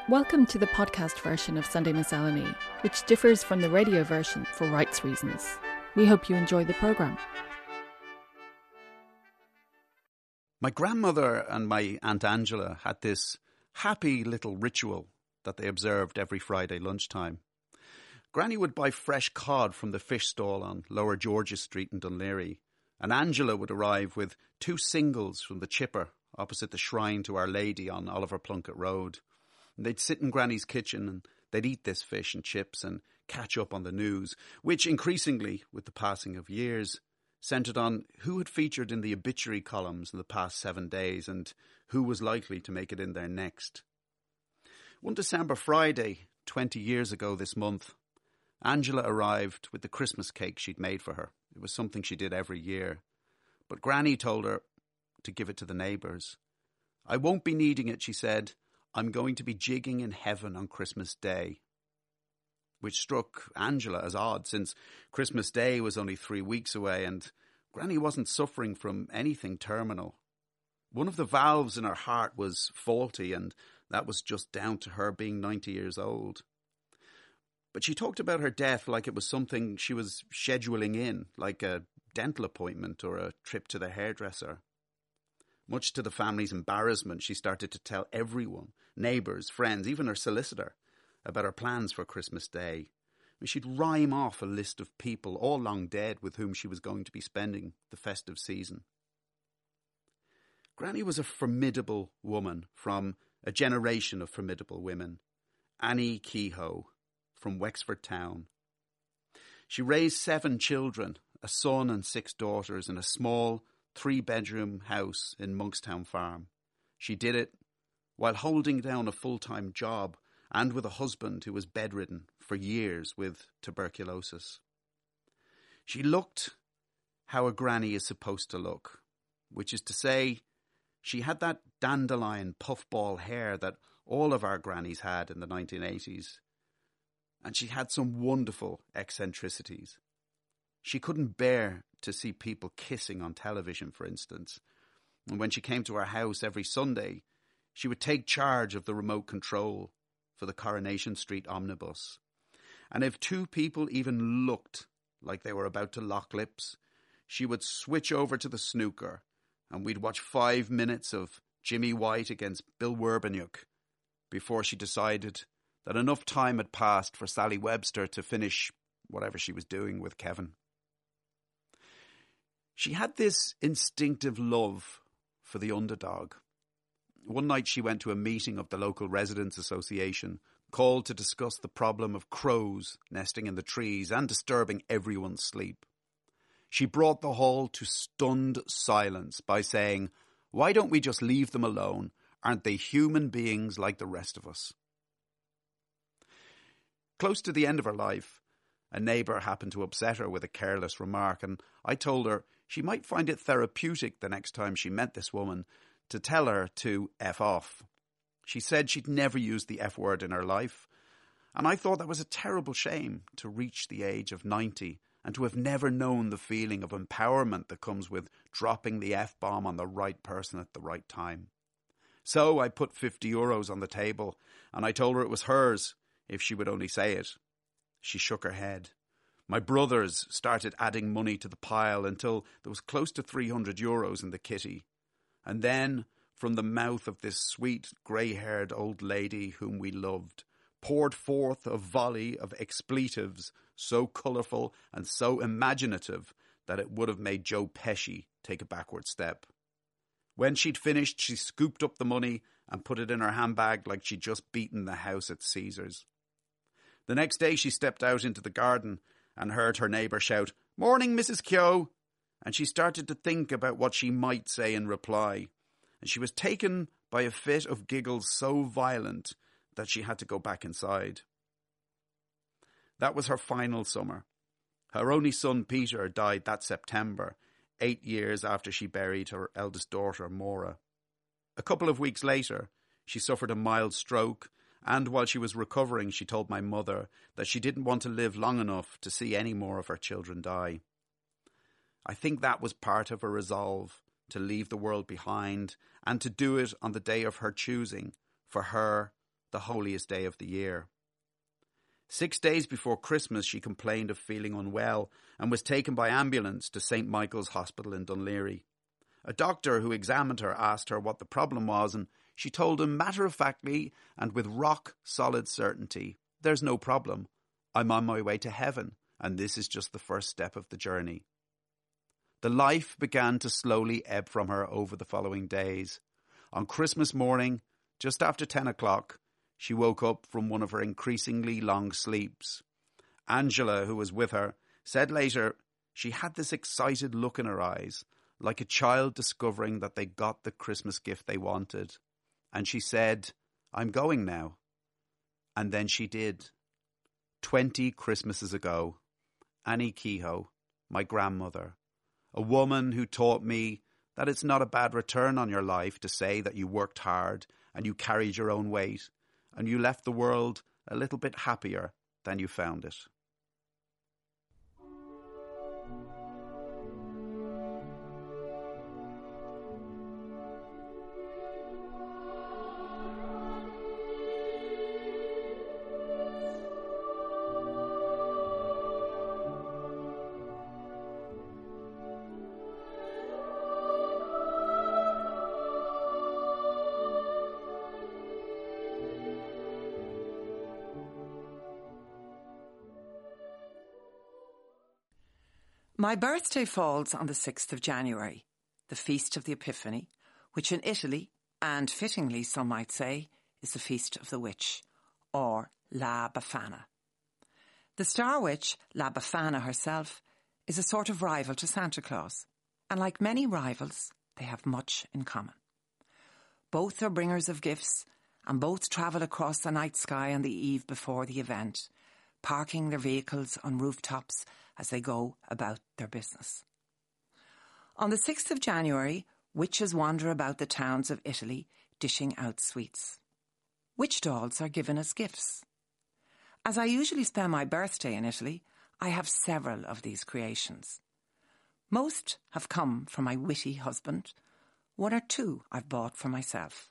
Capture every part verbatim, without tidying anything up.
Welcome to the podcast version of Sunday Miscellany, which differs from the radio version for rights reasons. We hope you enjoy the programme. My grandmother and my Aunt Angela had this happy little ritual that they observed every Friday lunchtime. Granny would buy fresh cod from the fish stall on Lower George's Street in Dunleary, and Angela would arrive with two singles from the chipper opposite the shrine to Our Lady on Oliver Plunkett Road. And they'd sit in Granny's kitchen and they'd eat this fish and chips and catch up on the news, which increasingly, with the passing of years, centred on who had featured in the obituary columns in the past seven days and who was likely to make it in there next. One December Friday, twenty years ago this month, Angela arrived with the Christmas cake she'd made for her. It was something she did every year. But Granny told her to give it to the neighbours. "I won't be needing it," she said. "I'm going to be jigging in heaven on Christmas Day." Which struck Angela as odd, since Christmas Day was only three weeks away and Granny wasn't suffering from anything terminal. One of the valves in her heart was faulty, and that was just down to her being ninety years old. But she talked about her death like it was something she was scheduling in, like a dental appointment or a trip to the hairdresser. Much to the family's embarrassment, she started to tell everyone, neighbours, friends, even her solicitor, about her plans for Christmas Day. She'd rhyme off a list of people, all long dead, with whom she was going to be spending the festive season. Granny was a formidable woman from a generation of formidable women. Annie Kehoe from Wexford Town. She raised seven children, a son and six daughters, in a small three-bedroom house in Monkstown Farm. She did it while holding down a full-time job and with a husband who was bedridden for years with tuberculosis. She looked how a granny is supposed to look, which is to say, she had that dandelion puffball hair that all of our grannies had in the nineteen eighties. And she had some wonderful eccentricities. She couldn't bear to see people kissing on television, for instance. And when she came to our house every Sunday, she would take charge of the remote control for the Coronation Street omnibus. And if two people even looked like they were about to lock lips, she would switch over to the snooker and we'd watch five minutes of Jimmy White against Bill Werbeniuk before she decided that enough time had passed for Sally Webster to finish whatever she was doing with Kevin. She had this instinctive love for the underdog. One night she went to a meeting of the local residents' association, called to discuss the problem of crows nesting in the trees and disturbing everyone's sleep. She brought the hall to stunned silence by saying, "Why don't we just leave them alone? Aren't they human beings like the rest of us?" Close to the end of her life, a neighbour happened to upset her with a careless remark, and I told her she might find it therapeutic the next time she met this woman to tell her to F off. She said she'd never used the F word in her life, and I thought that was a terrible shame to reach the age of ninety and to have never known the feeling of empowerment that comes with dropping the F-bomb on the right person at the right time. So I put fifty euros on the table, and I told her it was hers if she would only say it. She shook her head. My brothers started adding money to the pile until there was close to three hundred euros in the kitty. And then, from the mouth of this sweet, grey-haired old lady whom we loved, poured forth a volley of expletives so colourful and so imaginative that it would have made Joe Pesci take a backward step. When she'd finished, she scooped up the money and put it in her handbag like she'd just beaten the house at Caesar's. The next day she stepped out into the garden and heard her neighbour shout, "Morning, Missus Kehoe," and she started to think about what she might say in reply, and she was taken by a fit of giggles so violent that she had to go back inside. That was her final summer. Her only son, Peter, died that September, eight years after she buried her eldest daughter, Maura. A couple of weeks later, she suffered a mild stroke, and while she was recovering, she told my mother that she didn't want to live long enough to see any more of her children die. I think that was part of her resolve to leave the world behind and to do it on the day of her choosing, for her the holiest day of the year. Six days before Christmas, she complained of feeling unwell and was taken by ambulance to Saint Michael's Hospital in Dún Laoghaire. A doctor who examined her asked her what the problem was, and she told him matter-of-factly and with rock-solid certainty, "There's no problem. I'm on my way to heaven, and this is just the first step of the journey." The life began to slowly ebb from her over the following days. On Christmas morning, just after ten o'clock, she woke up from one of her increasingly long sleeps. Angela, who was with her, said later she had this excited look in her eyes, like a child discovering that they got the Christmas gift they wanted. And she said, "I'm going now." And then she did. Twenty Christmases ago, Annie Kehoe, my grandmother, a woman who taught me that it's not a bad return on your life to say that you worked hard and you carried your own weight and you left the world a little bit happier than you found it. My birthday falls on the sixth of January, the Feast of the Epiphany, which in Italy, and fittingly some might say, is the Feast of the Witch, or La Befana. The star witch, La Befana herself, is a sort of rival to Santa Claus, and like many rivals, they have much in common. Both are bringers of gifts, and both travel across the night sky on the eve before the event, parking their vehicles on rooftops as they go about their business. On the sixth of January, witches wander about the towns of Italy, dishing out sweets. Witch dolls are given as gifts. As I usually spend my birthday in Italy, I have several of these creations. Most have come from my witty husband. One or two I've bought for myself.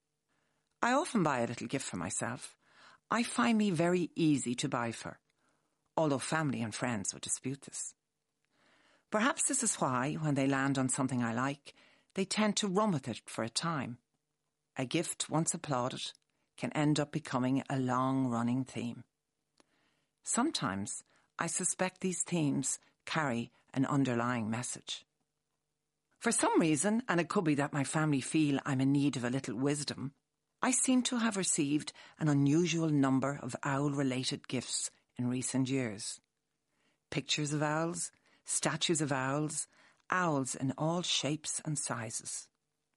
I often buy a little gift for myself. I find me very easy to buy for, although family and friends would dispute this. Perhaps this is why, when they land on something I like, they tend to run with it for a time. A gift once applauded can end up becoming a long-running theme. Sometimes I suspect these themes carry an underlying message. For some reason, and it could be that my family feel I'm in need of a little wisdom, I seem to have received an unusual number of owl-related gifts in recent years. Pictures of owls, statues of owls, owls in all shapes and sizes.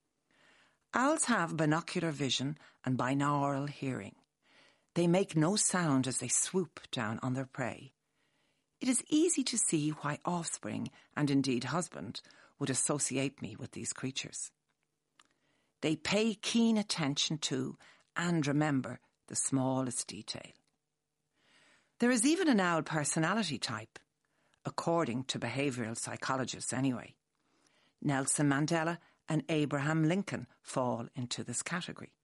Owls have binocular vision and binaural hearing. They make no sound as they swoop down on their prey. It is easy to see why offspring, and indeed husband, would associate me with these creatures. They pay keen attention to and remember the smallest detail. There is even an owl personality type, according to behavioural psychologists anyway. Nelson Mandela and Abraham Lincoln fall into this category.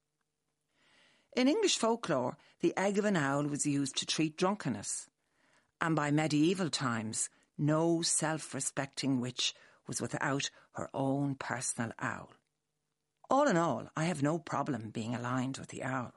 In English folklore, the egg of an owl was used to treat drunkenness, and by medieval times, no self-respecting witch was without her own personal owl. All in all, I have no problem being aligned with the owl.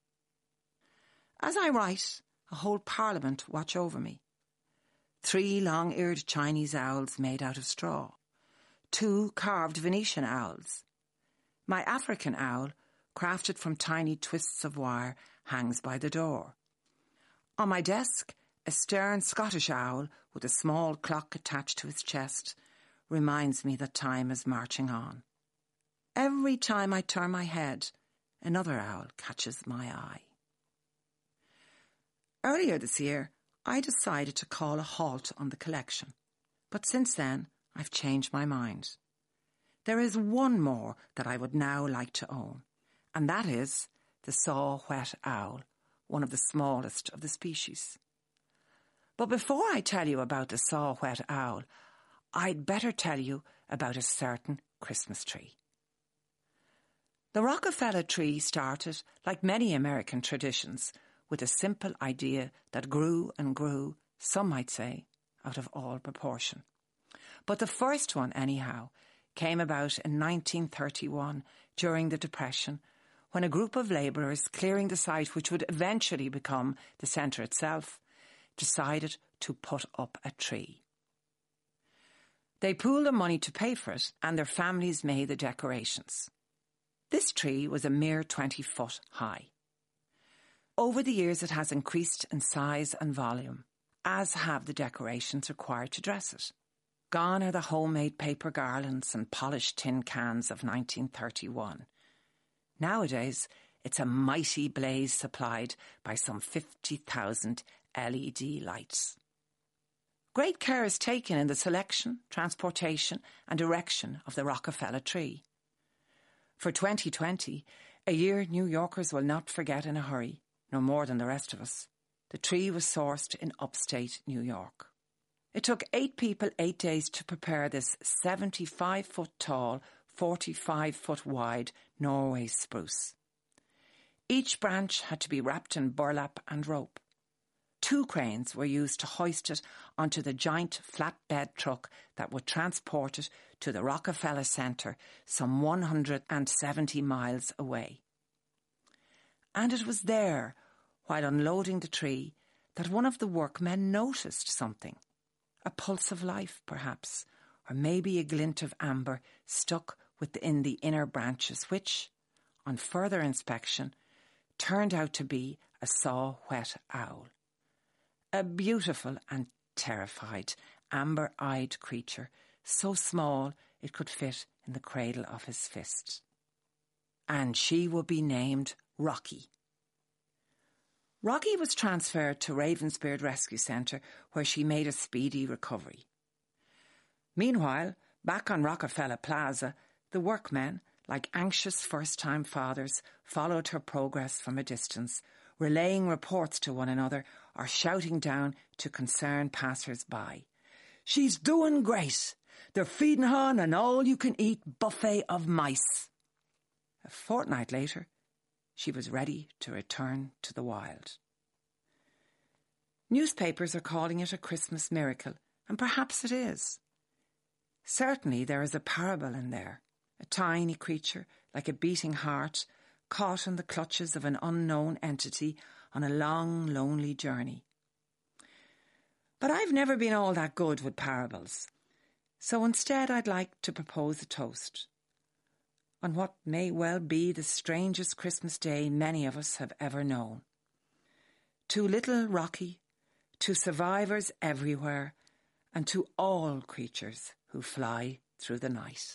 As I write, a whole parliament watch over me. Three long-eared Chinese owls made out of straw. Two carved Venetian owls. My African owl, crafted from tiny twists of wire, hangs by the door. On my desk, a stern Scottish owl with a small clock attached to its chest reminds me that time is marching on. Every time I turn my head, another owl catches my eye. Earlier this year, I decided to call a halt on the collection, but since then, I've changed my mind. There is one more that I would now like to own, and that is the saw-whet owl, one of the smallest of the species. But before I tell you about the saw-whet owl, I'd better tell you about a certain Christmas tree. The Rockefeller tree started, like many American traditions, with a simple idea that grew and grew, some might say, out of all proportion. But the first one, anyhow, came about in nineteen thirty-one during the Depression, when a group of labourers clearing the site which would eventually become the centre itself decided to put up a tree. They pooled their money to pay for it, and their families made the decorations. This tree was a mere twenty foot high. Over the years it has increased in size and volume, as have the decorations required to dress it. Gone are the homemade paper garlands and polished tin cans of nineteen thirty-one. Nowadays, it's a mighty blaze supplied by some fifty thousand L E D lights. Great care is taken in the selection, transportation and erection of the Rockefeller tree. For twenty twenty, a year New Yorkers will not forget in a hurry, no more than the rest of us, the tree was sourced in upstate New York. It took eight people eight days to prepare this seventy-five foot tall, forty-five foot wide Norway spruce. Each branch had to be wrapped in burlap and rope. Two cranes were used to hoist it onto the giant flatbed truck that would transport it to the Rockefeller Center some one hundred seventy miles away. And it was there, while unloading the tree, that one of the workmen noticed something. A pulse of life, perhaps, or maybe a glint of amber stuck within the inner branches which, on further inspection, turned out to be a saw-whet owl. A beautiful and terrified, amber-eyed creature, so small it could fit in the cradle of his fist. And she would be named Rocky. Rocky was transferred to Ravensbeard Rescue Centre, where she made a speedy recovery. Meanwhile, back on Rockefeller Plaza, the workmen, like anxious first-time fathers, followed her progress from a distance, relaying reports to one another or shouting down to concerned passers-by. "She's doing great! They're feeding her on an all-you-can-eat buffet of mice." A fortnight later, she was ready to return to the wild. Newspapers are calling it a Christmas miracle, and perhaps it is. Certainly there is a parable in there, a tiny creature like a beating heart, caught in the clutches of an unknown entity on a long, lonely journey. But I've never been all that good with parables, so instead I'd like to propose a toast on what may well be the strangest Christmas day many of us have ever known. To little Rocky, to survivors everywhere, and to all creatures who fly through the night.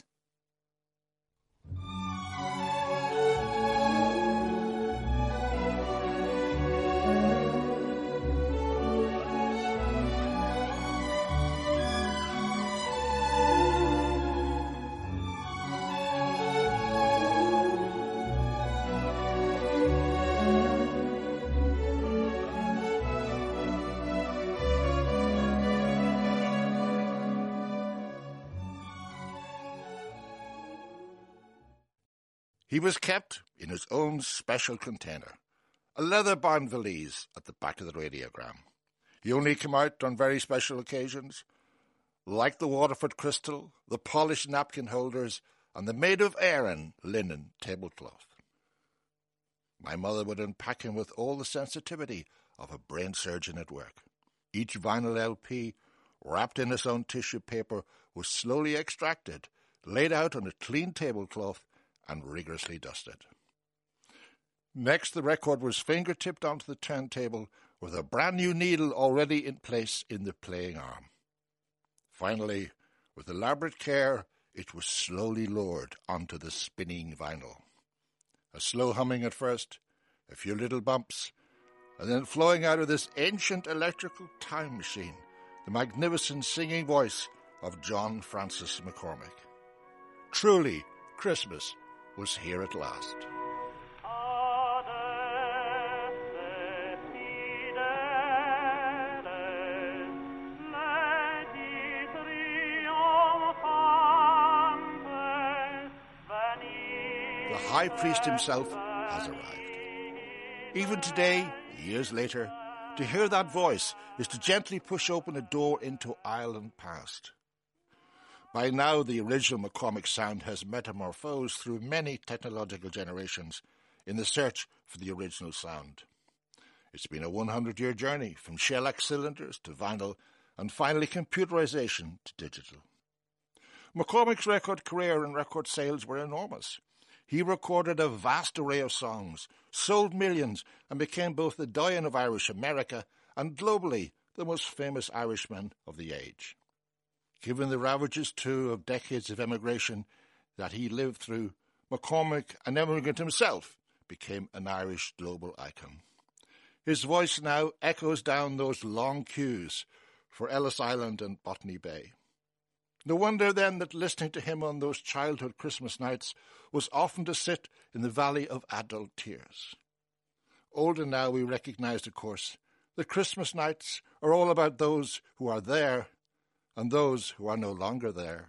He was kept in his own special container, a leather-bound valise at the back of the radiogram. He only came out on very special occasions, like the Waterford crystal, the polished napkin holders, and the Maid of Erin linen tablecloth. My mother would unpack him with all the sensitivity of a brain surgeon at work. Each vinyl L P, wrapped in its own tissue paper, was slowly extracted, laid out on a clean tablecloth, and rigorously dusted. Next, the record was finger-tipped onto the turntable with a brand-new needle already in place in the playing arm. Finally, with elaborate care, it was slowly lowered onto the spinning vinyl. A slow humming at first, a few little bumps, and then flowing out of this ancient electrical time machine, the magnificent singing voice of John Francis McCormick. Truly, Christmas was here at last. The High Priest himself has arrived. Even today, years later, to hear that voice is to gently push open a door into Ireland past. By now, the original McCormick sound has metamorphosed through many technological generations in the search for the original sound. It's been a hundred-year journey from shellac cylinders to vinyl and finally computerization to digital. McCormick's record career and record sales were enormous. He recorded a vast array of songs, sold millions, and became both the doyen of Irish America and globally the most famous Irishman of the age. Given the ravages, too, of decades of emigration that he lived through, McCormick, an emigrant himself, became an Irish global icon. His voice now echoes down those long queues for Ellis Island and Botany Bay. No wonder, then, that listening to him on those childhood Christmas nights was often to sit in the valley of adult tears. Older now, we recognise, of course, that Christmas nights are all about those who are there and those who are no longer there.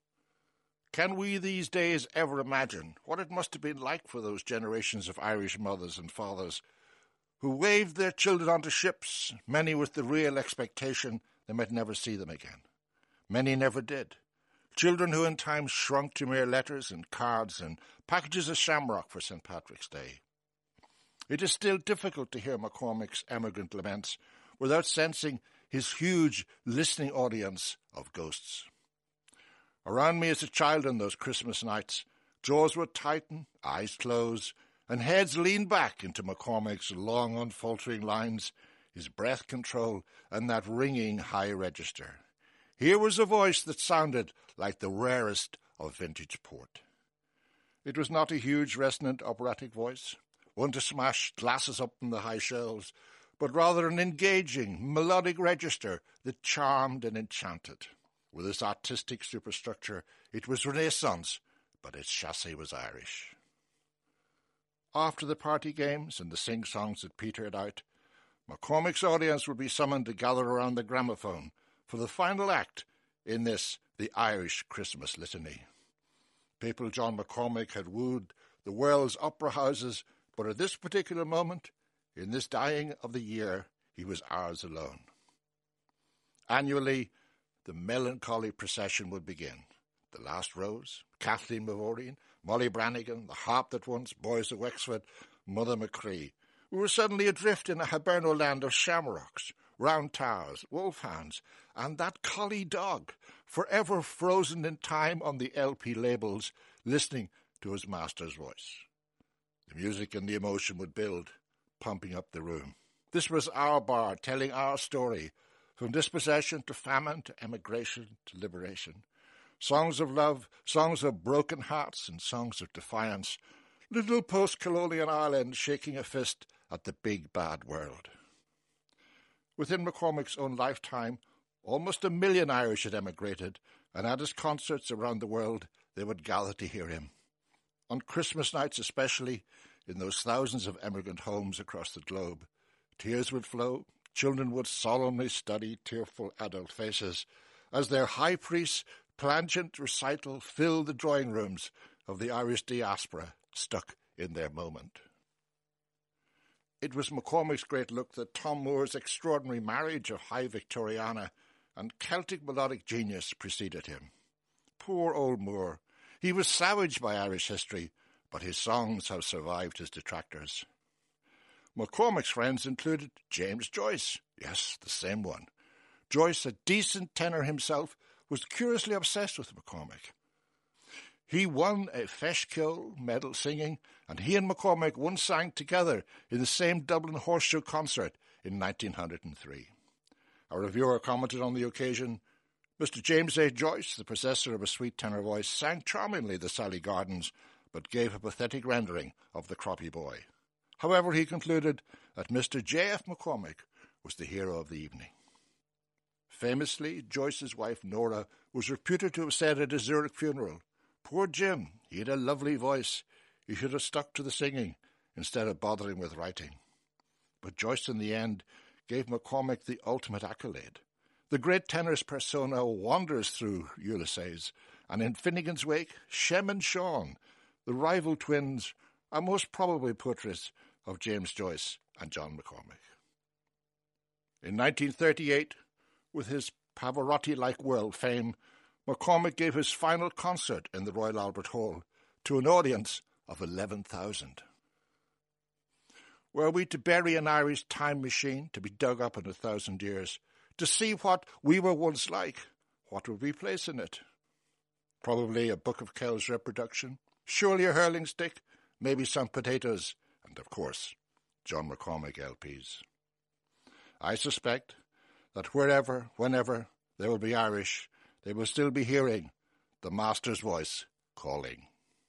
Can we these days ever imagine what it must have been like for those generations of Irish mothers and fathers who waved their children onto ships, many with the real expectation they might never see them again? Many never did. Children who in time shrunk to mere letters and cards and packages of shamrock for Saint Patrick's Day. It is still difficult to hear McCormick's emigrant laments without sensing his huge listening audience of ghosts. Around me as a child on those Christmas nights, jaws would tighten, eyes close, and heads lean back into McCormick's long unfaltering lines, his breath control, and that ringing high register. Here was a voice that sounded like the rarest of vintage port. It was not a huge, resonant operatic voice, one to smash glasses up from the high shelves, but rather an engaging, melodic register that charmed and enchanted. With its artistic superstructure, it was Renaissance, but its chassis was Irish. After the party games and the sing-songs had petered out, McCormick's audience would be summoned to gather around the gramophone for the final act in this, the Irish Christmas Litany. Papal John McCormick had wooed the world's opera houses, but at this particular moment, in this dying of the year, he was ours alone. Annually, the melancholy procession would begin. The Last Rose, Kathleen Mavourian, Molly Brannigan, the harp that once, Boys of Wexford, Mother Machree. We were suddenly adrift in a hiberno land of shamrocks, round towers, wolfhounds, and that collie dog, forever frozen in time on the L P labels, listening to his master's voice. The music and the emotion would build, pumping up the room. This was our bar, telling our story, from dispossession to famine to emigration to liberation. Songs of love, songs of broken hearts, and songs of defiance. Little post-colonial Ireland shaking a fist at the big bad world. Within McCormick's own lifetime, almost a million Irish had emigrated, and at his concerts around the world they would gather to hear him. On Christmas nights especially, in those thousands of emigrant homes across the globe, tears would flow, children would solemnly study tearful adult faces, as their high priest's plangent recital filled the drawing rooms of the Irish diaspora stuck in their moment. It was McCormick's great look that Tom Moore's extraordinary marriage of high Victoriana and Celtic melodic genius preceded him. Poor old Moore. He was savaged by Irish history, but his songs have survived his detractors. McCormick's friends included James Joyce. Yes, the same one. Joyce, a decent tenor himself, was curiously obsessed with McCormick. He won a Feshkill medal singing, and he and McCormick once sang together in the same Dublin Horseshoe concert in nineteen oh three. A reviewer commented on the occasion, Mister James A. Joyce, the possessor of a sweet tenor voice, sang charmingly the Sally Gardens, but gave a pathetic rendering of the Croppy Boy. However, he concluded that Mister J F McCormick was the hero of the evening. Famously, Joyce's wife, Nora, was reputed to have said at his Zurich funeral, "Poor Jim, he had a lovely voice. He should have stuck to the singing instead of bothering with writing." But Joyce, in the end, gave McCormick the ultimate accolade. The great tenor's persona wanders through Ulysses, and in Finnegan's Wake, Shem and Sean, the rival twins are most probably portraits of James Joyce and John McCormack. In nineteen thirty-eight, with his Pavarotti-like world fame, McCormack gave his final concert in the Royal Albert Hall to an audience of eleven thousand. Were we to bury an Irish time machine to be dug up in a thousand years, to see what we were once like, what would we place in it? Probably a Book of Kells reproduction, surely a hurling stick, maybe some potatoes, and of course, John McCormack L Ps. I suspect that wherever, whenever there will be Irish, they will still be hearing the Master's voice calling.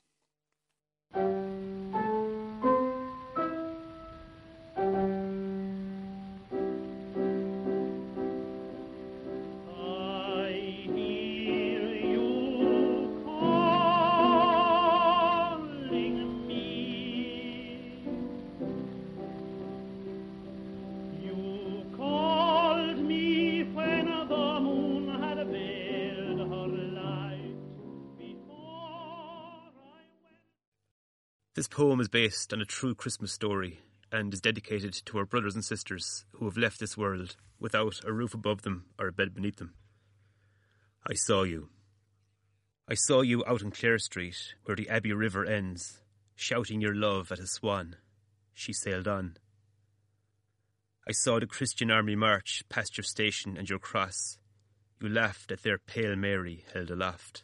This poem is based on a true Christmas story and is dedicated to our brothers and sisters who have left this world without a roof above them or a bed beneath them. I saw you. I saw you out on Clare Street, where the Abbey River ends, shouting your love at a swan. She sailed on. I saw the Christian Army march past your station and your cross. You laughed at their pale Mary held aloft.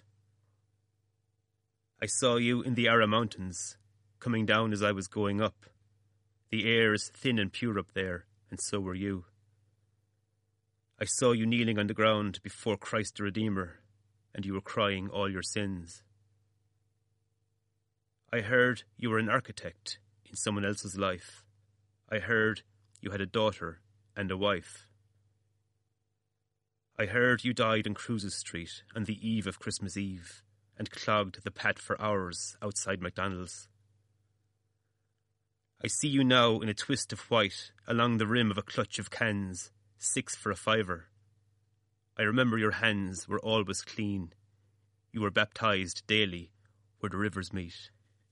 I saw you in the Ara Mountains, coming down as I was going up. The air is thin and pure up there, and so were you. I saw you kneeling on the ground before Christ the Redeemer, and you were crying all your sins. I heard you were an architect in someone else's life. I heard you had a daughter and a wife. I heard you died on Cruises Street on the eve of Christmas Eve and clogged the path for hours outside McDonald's. I see you now in a twist of white along the rim of a clutch of cans, six for a fiver. I remember your hands were always clean. You were baptized daily where the rivers meet.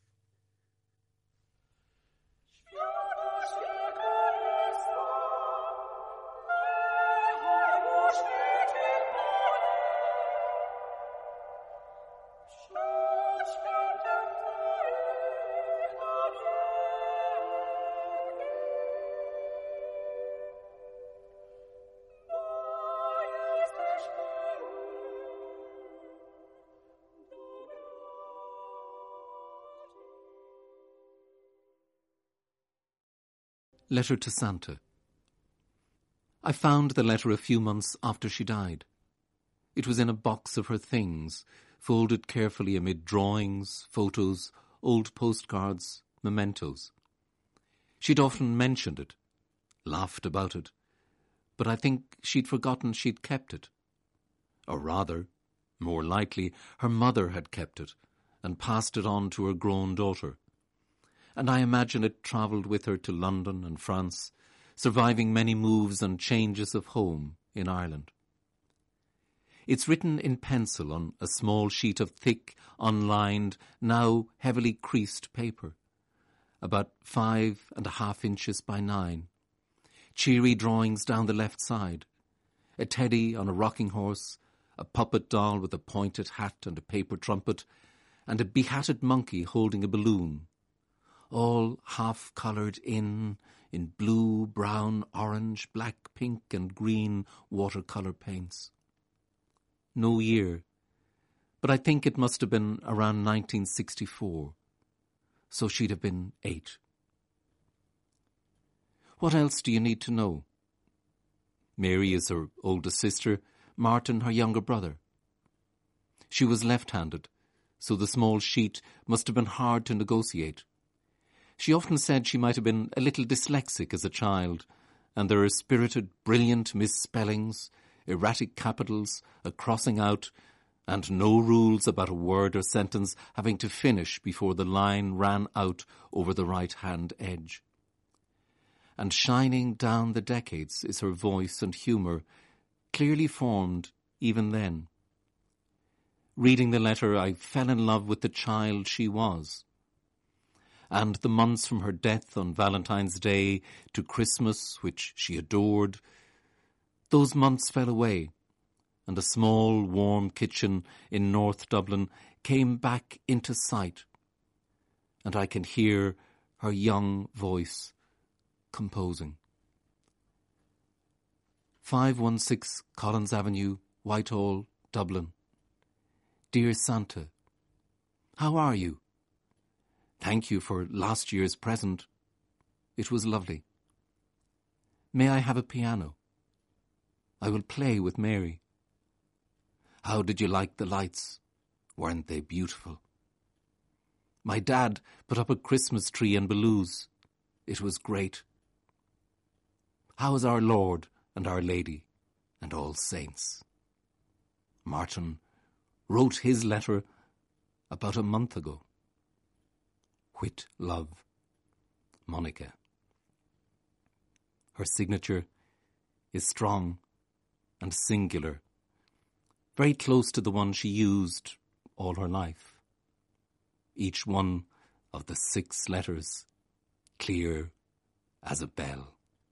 Letter to Santa. I found the letter a few months after she died. It was in a box of her things, folded carefully amid drawings, photos, old postcards, mementos. She'd often mentioned it, laughed about it, but I think she'd forgotten she'd kept it. Or rather, more likely, her mother had kept it and passed it on to her grown daughter. And I imagine it travelled with her to London and France, surviving many moves and changes of home in Ireland. It's written in pencil on a small sheet of thick, unlined, now heavily creased paper, about five and a half inches by nine. Cheery drawings down the left side, a teddy on a rocking horse, a puppet doll with a pointed hat and a paper trumpet, and a behatted monkey holding a balloon, all half-coloured in, in blue, brown, orange, black, pink and green watercolour paints. No year, but I think it must have been around nineteen sixty-four, so she'd have been eight. What else do you need to know? Mary is her oldest sister, Martin her younger brother. She was left-handed, so the small sheet must have been hard to negotiate. She often said she might have been a little dyslexic as a child, and there are spirited, brilliant misspellings, erratic capitals, a crossing out, and no rules about a word or sentence having to finish before the line ran out over the right-hand edge. And shining down the decades is her voice and humour, clearly formed even then. Reading the letter, I fell in love with the child she was, and the months from her death on Valentine's Day to Christmas, which she adored, those months fell away, and a small, warm kitchen in North Dublin came back into sight, and I can hear her young voice composing. five one six Collins Avenue, Whitehall, Dublin. Dear Santa, how are you? Thank you for last year's present. It was lovely. May I have a piano? I will play with Mary. How did you like the lights? Weren't they beautiful? My dad put up a Christmas tree and balloons. It was great. How is our Lord and Our Lady and all saints? Martin wrote his letter about a month ago. With love, Monica. Her signature is strong and singular, very close to the one she used all her life. Each one of the six letters clear as a bell.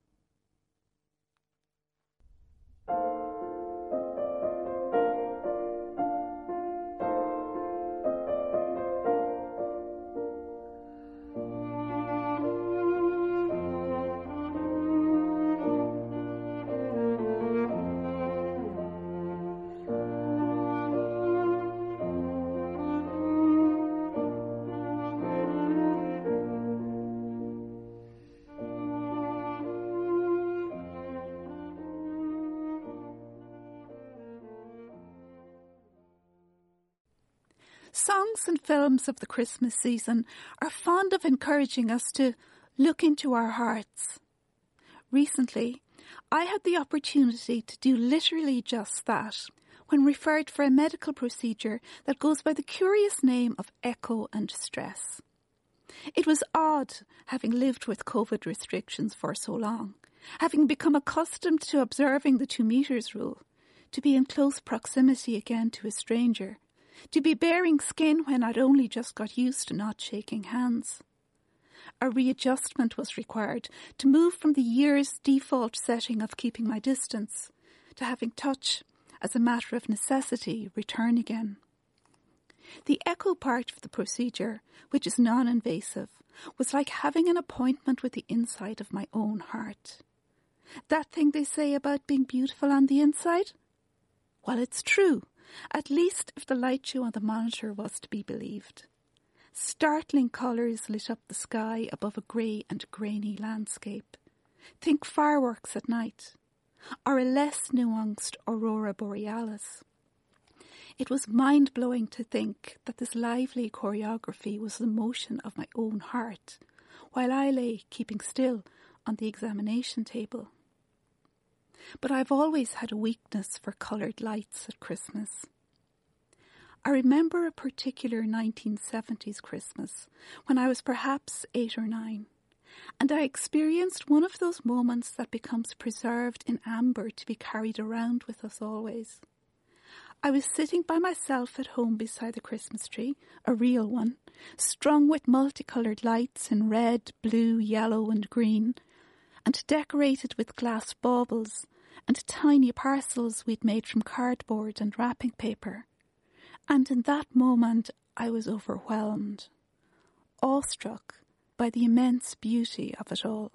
Songs and films of the Christmas season are fond of encouraging us to look into our hearts. Recently, I had the opportunity to do literally just that when referred for a medical procedure that goes by the curious name of echo and stress. It was odd, having lived with COVID restrictions for so long, having become accustomed to observing the two metres rule, to be in close proximity again to a stranger, to be bearing skin when I'd only just got used to not shaking hands. A readjustment was required to move from the year's default setting of keeping my distance to having touch, as a matter of necessity, return again. The echo part of the procedure, which is non-invasive, was like having an appointment with the inside of my own heart. That thing they say about being beautiful on the inside? Well, it's true. At least if the light show on the monitor was to be believed. Startling colours lit up the sky above a grey and grainy landscape. Think fireworks at night, or a less nuanced aurora borealis. It was mind-blowing to think that this lively choreography was the motion of my own heart, while I lay keeping still on the examination table. But I've always had a weakness for coloured lights at Christmas. I remember a particular nineteen seventies Christmas when I was perhaps eight or nine, and I experienced one of those moments that becomes preserved in amber to be carried around with us always. I was sitting by myself at home beside the Christmas tree, a real one, strung with multicoloured lights in red, blue, yellow and green, and decorated with glass baubles and tiny parcels we'd made from cardboard and wrapping paper. And in that moment I was overwhelmed, awestruck by the immense beauty of it all.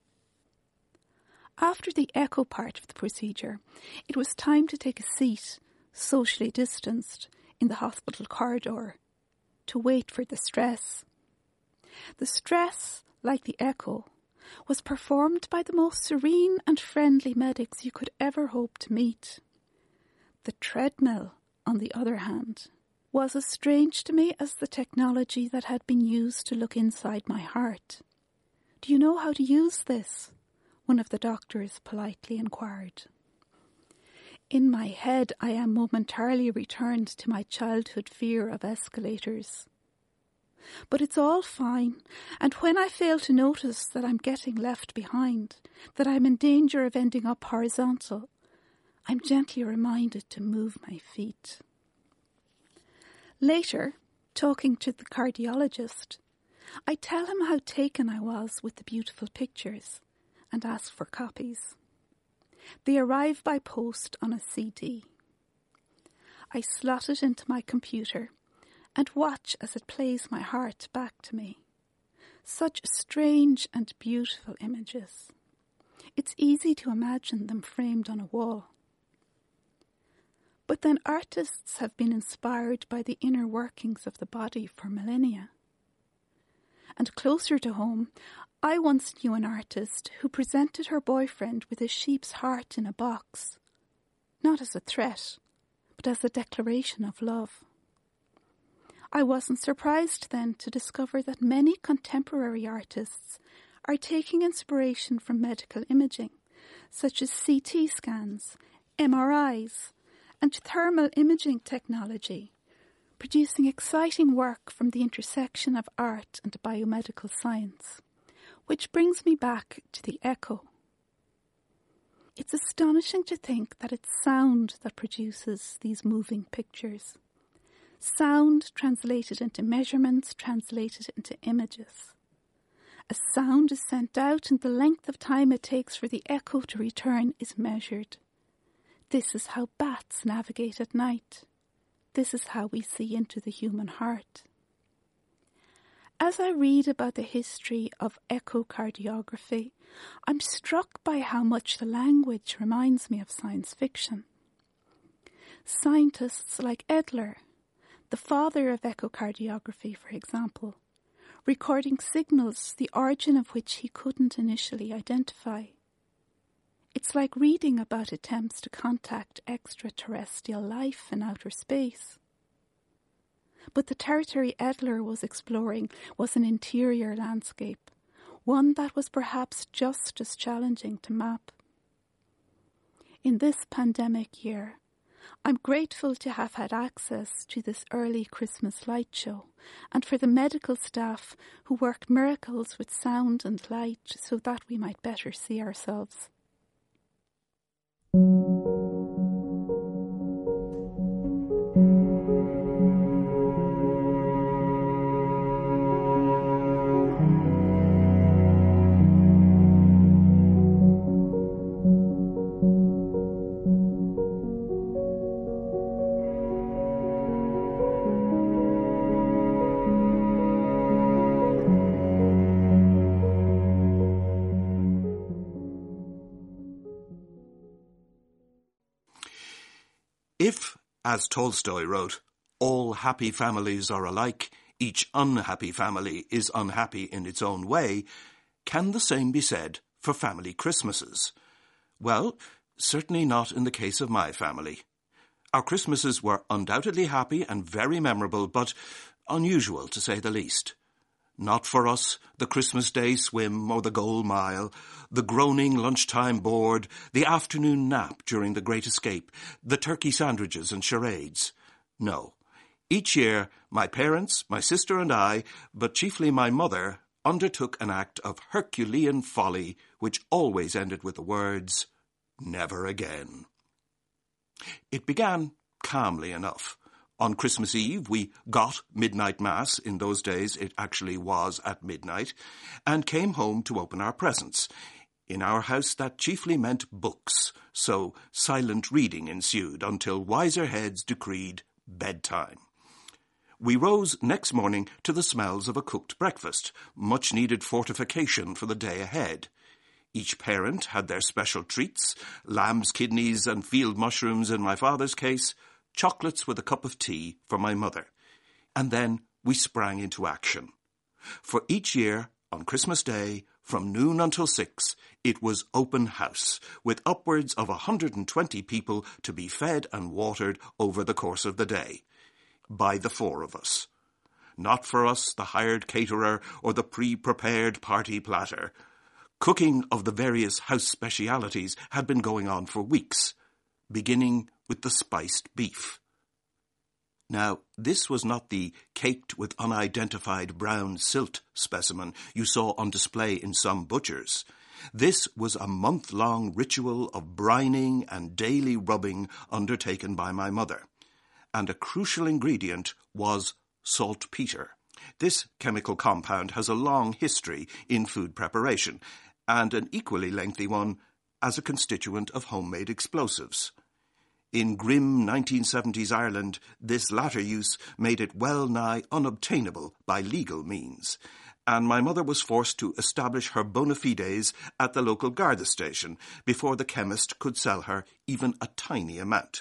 After the echo part of the procedure, it was time to take a seat, socially distanced, in the hospital corridor, to wait for the stress. The stress, like the echo, was performed by the most serene and friendly medics you could ever hope to meet. The treadmill, on the other hand, was as strange to me as the technology that had been used to look inside my heart. "Do you know how to use this?" one of the doctors politely inquired. In my head, I am momentarily returned to my childhood fear of escalators. But it's all fine, and when I fail to notice that I'm getting left behind, that I'm in danger of ending up horizontal, I'm gently reminded to move my feet. Later, talking to the cardiologist, I tell him how taken I was with the beautiful pictures and ask for copies. They arrive by post on a C D. I slot it into my computer and watch as it plays my heart back to me. Such strange and beautiful images. It's easy to imagine them framed on a wall. But then artists have been inspired by the inner workings of the body for millennia. And closer to home, I once knew an artist who presented her boyfriend with a sheep's heart in a box, not as a threat, but as a declaration of love. I wasn't surprised then to discover that many contemporary artists are taking inspiration from medical imaging, such as C T scans, M R Is, and thermal imaging technology, producing exciting work from the intersection of art and biomedical science, which brings me back to the echo. It's astonishing to think that it's sound that produces these moving pictures. Sound translated into measurements, translated into images. A sound is sent out and the length of time it takes for the echo to return is measured. This is how bats navigate at night. This is how we see into the human heart. As I read about the history of echocardiography, I'm struck by how much the language reminds me of science fiction. Scientists like Edler, the father of echocardiography, for example, recording signals the origin of which he couldn't initially identify. It's like reading about attempts to contact extraterrestrial life in outer space. But the territory Edler was exploring was an interior landscape, one that was perhaps just as challenging to map. In this pandemic year, I'm grateful to have had access to this early Christmas light show and for the medical staff who worked miracles with sound and light so that we might better see ourselves. If, as Tolstoy wrote, all happy families are alike, each unhappy family is unhappy in its own way, can the same be said for family Christmases? Well, certainly not in the case of my family. Our Christmases were undoubtedly happy and very memorable, but unusual to say the least. Not for us the Christmas Day swim or the goal mile, the groaning lunchtime board, the afternoon nap during the Great Escape, the turkey sandwiches and charades. No. Each year, my parents, my sister and I, but chiefly my mother, undertook an act of Herculean folly which always ended with the words, "Never again." It began calmly enough. On Christmas Eve, we got midnight mass, in those days it actually was at midnight, and came home to open our presents. In our house that chiefly meant books, so silent reading ensued until wiser heads decreed bedtime. We rose next morning to the smells of a cooked breakfast, much-needed fortification for the day ahead. Each parent had their special treats, lamb's kidneys and field mushrooms in my father's case, chocolates with a cup of tea for my mother. And then we sprang into action. For each year, on Christmas Day, from noon until six, it was open house, with upwards of a hundred and twenty people to be fed and watered over the course of the day, by the four of us. Not for us the hired caterer or the pre-prepared party platter. Cooking of the various house specialities had been going on for weeks, beginning with the spiced beef. Now, this was not the caked with unidentified brown silt specimen you saw on display in some butchers. This was a month-long ritual of brining and daily rubbing undertaken by my mother. And a crucial ingredient was saltpetre. This chemical compound has a long history in food preparation, and an equally lengthy one as a constituent of homemade explosives. In grim nineteen seventies Ireland, this latter use made it well nigh unobtainable by legal means, and my mother was forced to establish her bona fides at the local Garda station before the chemist could sell her even a tiny amount.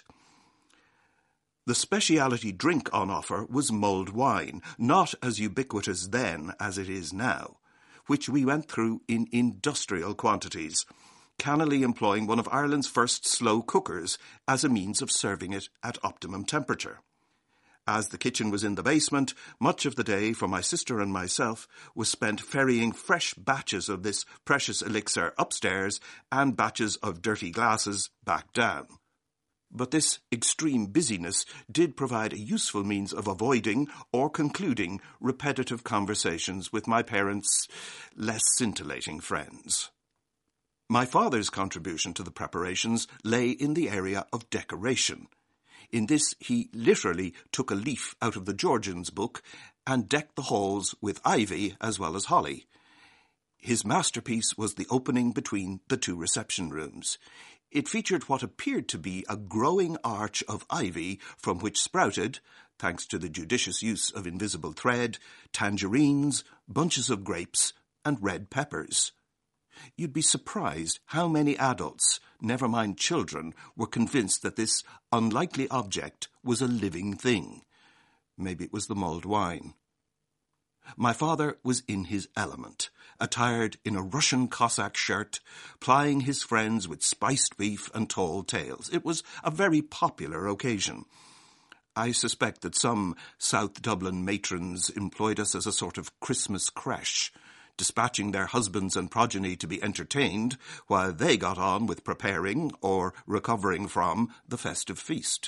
The speciality drink on offer was mulled wine, not as ubiquitous then as it is now, which we went through in industrial quantities, cannily employing one of Ireland's first slow cookers as a means of serving it at optimum temperature. As the kitchen was in the basement, much of the day for my sister and myself was spent ferrying fresh batches of this precious elixir upstairs and batches of dirty glasses back down. But this extreme busyness did provide a useful means of avoiding or concluding repetitive conversations with my parents' less scintillating friends. My father's contribution to the preparations lay in the area of decoration. In this, he literally took a leaf out of the Georgians book and decked the halls with ivy as well as holly. His masterpiece was the opening between the two reception rooms. It featured what appeared to be a growing arch of ivy from which sprouted, thanks to the judicious use of invisible thread, tangerines, bunches of grapes, and red peppers. You'd be surprised how many adults, never mind children, were convinced that this unlikely object was a living thing. Maybe it was the mulled wine. My father was in his element, attired in a Russian Cossack shirt, plying his friends with spiced beef and tall tales. It was a very popular occasion. I suspect that some South Dublin matrons employed us as a sort of Christmas creche, dispatching their husbands and progeny to be entertained while they got on with preparing or recovering from the festive feast.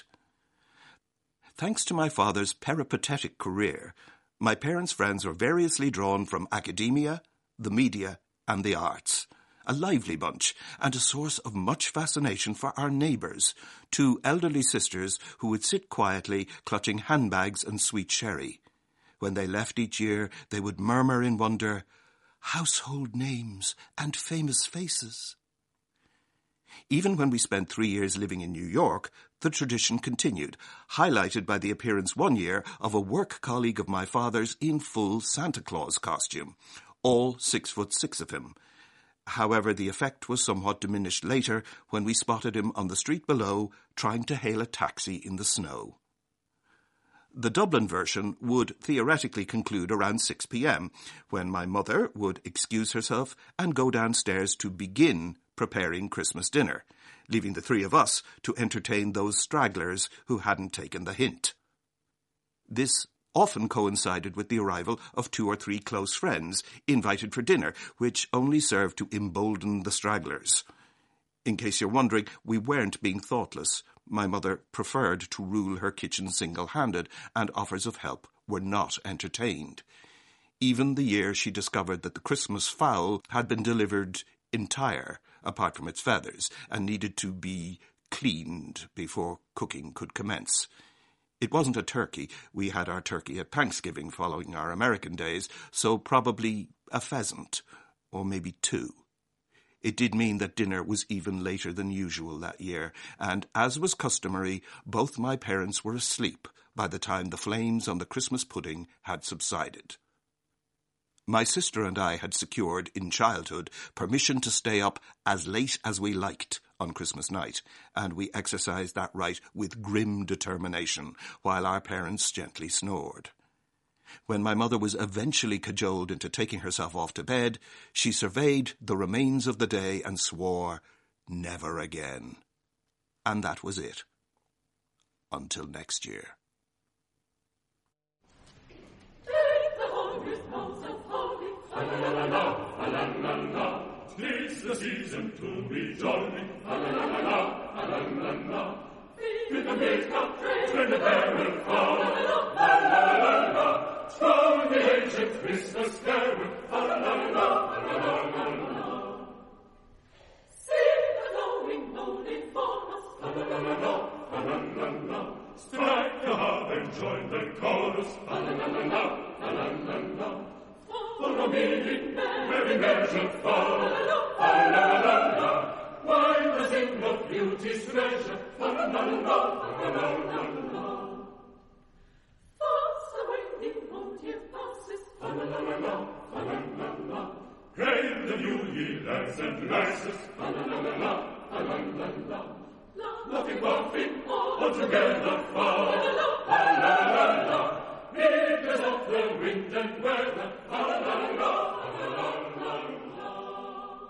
Thanks to my father's peripatetic career, my parents' friends were variously drawn from academia, the media, and the arts. A lively bunch, and a source of much fascination for our neighbours, two elderly sisters who would sit quietly clutching handbags and sweet sherry. When they left each year, they would murmur in wonder, "Household names and famous faces." Even when we spent three years living in New York, the tradition continued, highlighted by the appearance one year of a work colleague of my father's in full Santa Claus costume, all six foot six of him. However, the effect was somewhat diminished later when we spotted him on the street below trying to hail a taxi in the snow. The Dublin version would theoretically conclude around six p.m, when my mother would excuse herself and go downstairs to begin preparing Christmas dinner, leaving the three of us to entertain those stragglers who hadn't taken the hint. This often coincided with the arrival of two or three close friends invited for dinner, which only served to embolden the stragglers. In case you're wondering, we weren't being thoughtless. My mother preferred to rule her kitchen single-handed, and offers of help were not entertained. Even the year she discovered that the Christmas fowl had been delivered entire, apart from its feathers, and needed to be cleaned before cooking could commence. It wasn't a turkey. We had our turkey at Thanksgiving following our American days, so probably a pheasant, or maybe two. It did mean that dinner was even later than usual that year, and, as was customary, both my parents were asleep by the time the flames on the Christmas pudding had subsided. My sister and I had secured, in childhood, permission to stay up as late as we liked on Christmas night, and we exercised that right with grim determination, while our parents gently snored. When my mother was eventually cajoled into taking herself off to bed, she surveyed the remains of the day and swore, "Never again." And that was it. Until next year. Tis the season to be jolly, la-la-la-la, la-la-la-la. With the make-up train, when the bear will fall, la-la-la-la. Strong the ancient Christmas carol, la-la-la-la, la-la-la-la. Sing the glowing molding for us, la-la-la-la, la-la-la-la. Strike the harp and join the chorus, la-la-la-la, la-la-la-la. the measure fall. Fa la la la la, while the sing of beauty's treasure. Fa la la la, fa la la la. Fast away the old year passes. Fa la la la la, fa la la la. Brave the new year lads and lasses. Fa la la la la, fa la la la. Laughing, laughing, all together far. La la la la, needless of the wind and weather. La la la la, la la la la.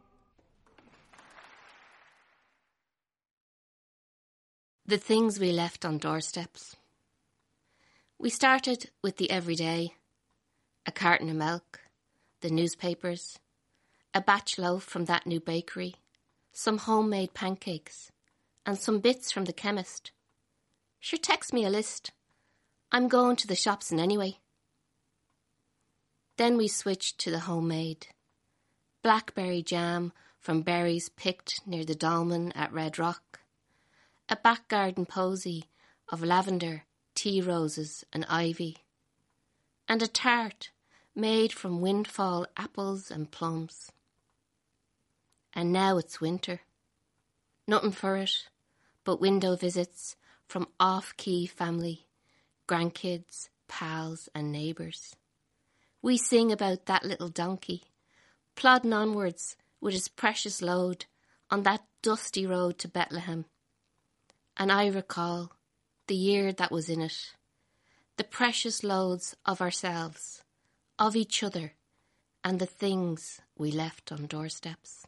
The things we left on doorsteps. We started with the everyday: a carton of milk, the newspapers, a batch loaf from that new bakery, some homemade pancakes, and some bits from the chemist. Sure, text me a list. I'm going to the shops in anyway. Then we switched to the homemade. Blackberry jam from berries picked near the dolmen at Red Rock. A back garden posy of lavender, tea roses and ivy. And a tart made from windfall apples and plums. And now it's winter. Nothing for it but window visits from off-key family, grandkids, pals and neighbours. We sing about that little donkey, plodding onwards with his precious load on that dusty road to Bethlehem. And I recall the year that was in it, the precious loads of ourselves, of each other, and the things we left on doorsteps.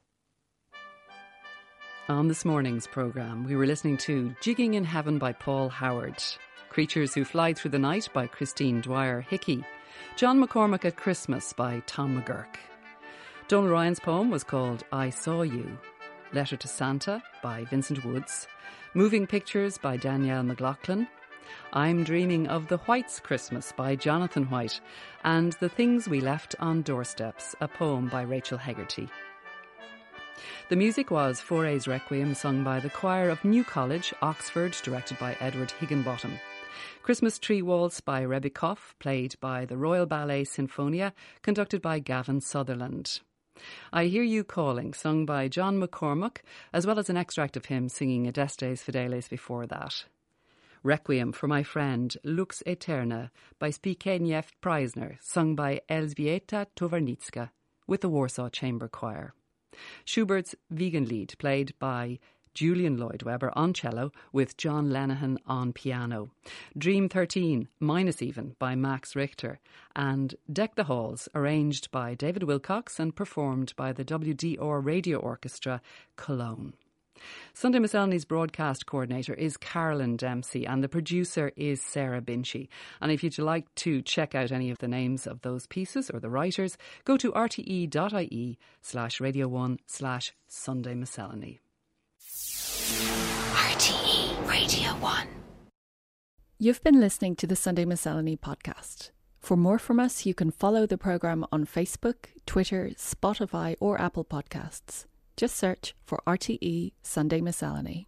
On this morning's programme, we were listening to Jigging in Heaven by Paul Howard, Creatures Who Fly Through the Night by Christine Dwyer Hickey, John McCormack at Christmas by Tom McGurk. Donal Ryan's poem was called I Saw You, Letter to Santa by Vincent Woods, Moving Pictures by Danielle McLaughlin, I'm Dreaming of the White's Christmas by Jonathan White, and The Things We Left on Doorsteps, a poem by Rachel Hegarty. The music was Fauré's Requiem, sung by the Choir of New College, Oxford, directed by Edward Higginbottom. Christmas Tree Waltz by Rebbe Koff, played by the Royal Ballet Sinfonia, conducted by Gavin Sutherland. I Hear You Calling, sung by John McCormack, as well as an extract of him singing Adestes Fideles before that. Requiem for My Friend, Lux Eterna by Zbigniew Preisner, sung by Elżbieta Towarnicka with the Warsaw Chamber Choir. Schubert's Wiegenlied, played by Julian Lloyd-Webber on cello with John Lenihan on piano. Dream thirteen, Minus Even by Max Richter. And Deck the Halls, arranged by David Wilcox and performed by the W D R Radio Orchestra, Cologne. Sunday Miscellany's broadcast coordinator is Carolyn Dempsey and the producer is Sarah Binchy. And if you'd like to check out any of the names of those pieces or the writers, go to rte.ie slash radio one slash Sunday Miscellany. R T E Radio one. You've been listening to the Sunday Miscellany podcast. For more from us, you can follow the programme on Facebook, Twitter, Spotify or Apple Podcasts. Just search for R T E Sunday Miscellany.